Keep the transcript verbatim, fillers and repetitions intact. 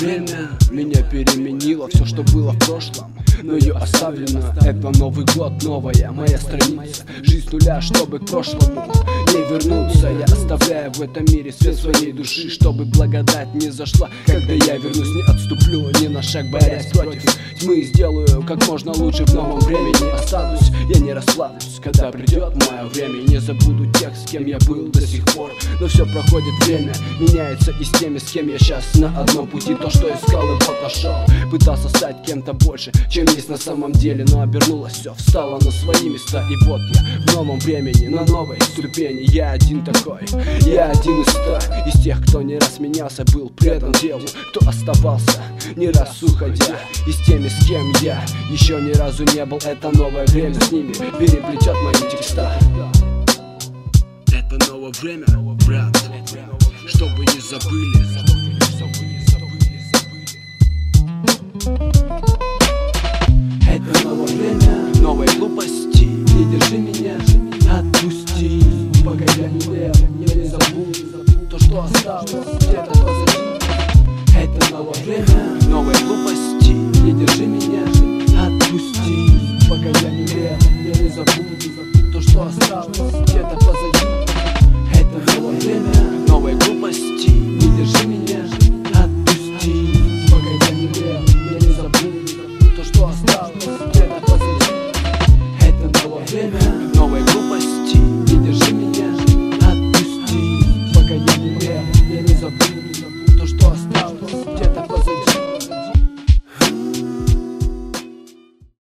время меня переменило, все, что было в прошлом, но ее оставлено. Это Новый год, новая моя страница. Жизнь с нуля, чтобы к прошлому не вернуться. Я оставляю в этом мире свет своей души, чтобы благодать не зашла. Когда я вернусь, не отступлю ни на шаг, борясь против тьмы. Сделаю как можно лучше в новом времени. Останусь, я не расслаблюсь, когда придет мое время. И не забуду тех, с кем я был до сих пор. Но все проходит время, меняется и с теми, с кем я сейчас на одном пути. То, что искал, и вот нашел. Пытался стать кем-то больше, чем есть на самом деле, но обернулось все, встало на свои места. И вот я в новом времени, на новой ступени. Я один такой, я один из ста, из тех, кто не раз менялся, был предан делу, кто оставался не раз уходя, и с теми, с кем я еще ни разу не был. Это новое время с ними переплетет мои текста. Это новое время, брат, чтобы не забыли. Это новое время, новой глупости. Не держи меня, отпусти, пока я не верю, я не забуду то, что осталось где-то позади. Это новое время, новой глупости. Не держи меня, отпусти, пока я не верю, я не забуду то, что осталось где-то позади. Это новое время, новой глупости. Не держи меня, отпусти, пока я не верю, я не забуду то, что осталось.